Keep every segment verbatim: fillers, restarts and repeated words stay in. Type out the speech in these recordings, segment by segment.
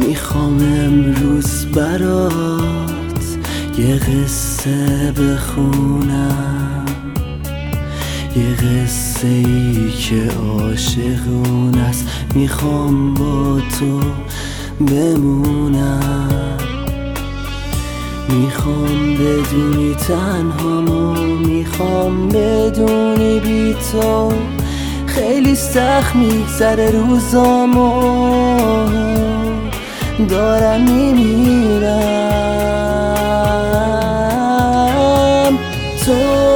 میخوام امروز برات یه قصه بخونم، یه قصه ای که عاشقون است. میخوام با تو بمونم، میخوام بدونی تنهامو، میخوام بدونی بی تو خیلی سخت میگذره روزامو، دارم میمیرم. تو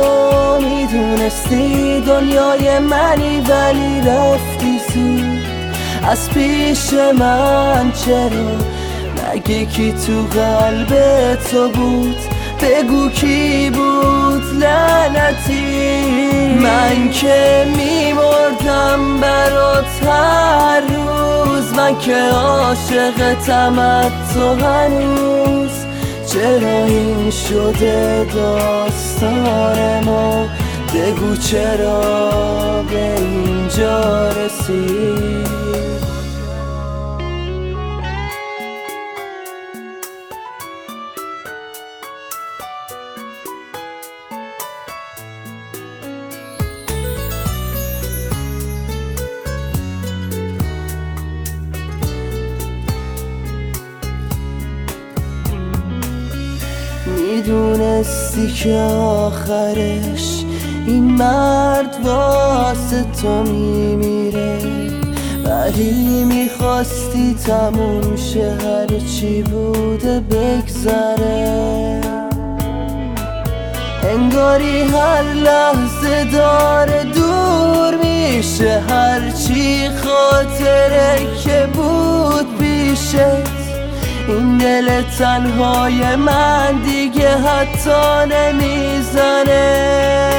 میدونستی دنیای منی ولی رفتی زود از پیش من. چرا؟ مگه کی تو قلب تو بود؟ بگو کی بود لعنتی؟ من که میمردم برات هر روز، من که عاشقتم تو هنوز. چرا این شده داستان ما؟ بگو چرا به اینجا رسید؟ میدونستی که آخرش این مرد واسه تو میمیره، ولی میخواستی تموم شه هر چی بوده بگذره. انگاری هر لحظه داره دور میشه هر چی خاطره که بود پیشت. این دل تنهای من دیگه حتی نمیزنه.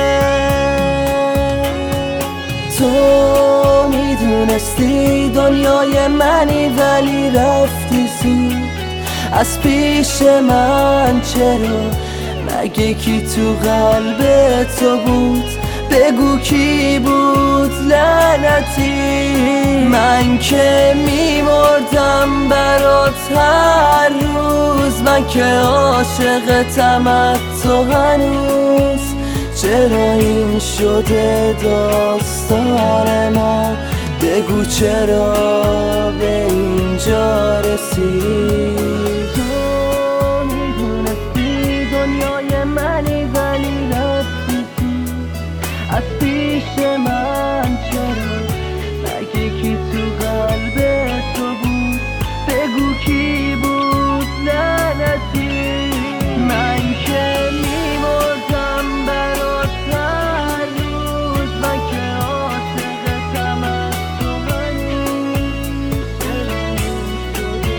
تو میدونستی دنیای منی ولی رفتی زود از پیش من. چرا؟ مگه کی تو قلب تو بود؟ بگو کی بود لعنتی؟ من که میمردم برات هر روز، من که عاشقتم تو هنوز. چرا این شده داستان ما؟ بگو چرا به اینجا رسید؟ تو میدونستی دنیای منی ولی رفتی از پیش من. چرا؟ مگه کی تو قلب تو بود؟ بگو کی بود لعنتی؟ من که میمردم برات هر روز، من که عاشقتم تو هنوز. چرا این شده؟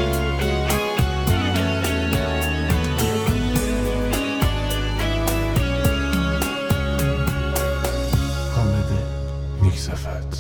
حامد نیک‌صفت.